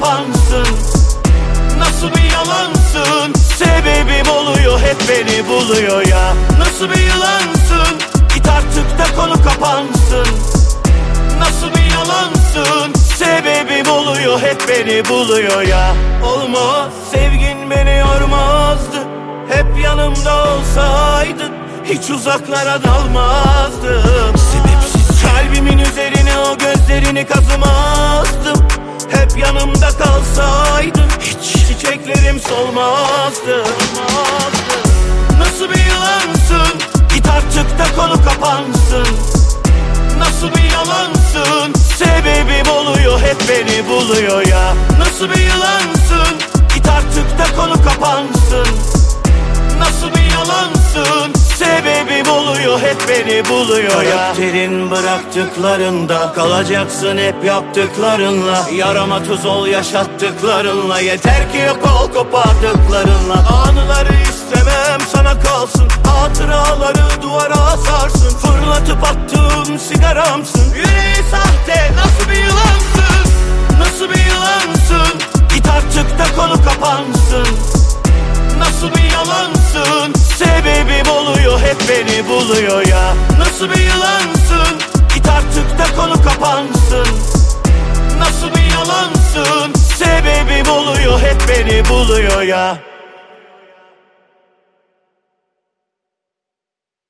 kapansın. Nasıl bir yalansın, sebebim oluyor, hep beni buluyor ya. Nasıl bir yalansın, git artık da konu kapansın. Nasıl bir yalansın, sebebim oluyor, hep beni buluyor ya. Olmaz, sevgin beni yormazdı, hep yanımda olsaydın hiç uzaklara dalmazdım. Sebepsiz kalbimin üzerine o gözlerini kazımazdım. Hep yanımda kalsaydın hiç çiçeklerim solmazdı. Nasıl bir yalansın, git artık da konu kapansın. Nasıl bir yalansın, sebebim oluyor, hep beni buluyor ya. Nasıl bir yalansın, git artık da konu kapansın. Nasıl bir yalansın, sebebim oluyor, hep beni buluyor ya. Karakterin bıraktıklarında kalacaksın hep yaptıklarınla. Yarama tuz ol yaşattıklarınla, yeter ki yok ol kopardıklarınla. Anıları istemem sana kalsın, hatıraları duvara asarsın. Fırlatıp attığım sigaramsın, yüreği sahte, nasıl bir yılansın. Nasıl bir yılansın, git artık da konu kapansın. Nasıl bir yalansın, sebebim oluyor, hep beni buluyor ya. Nasıl bir yalansın, git artık da konu kapansın. Nasıl bir yalansın, sebebim oluyor, hep beni buluyor ya.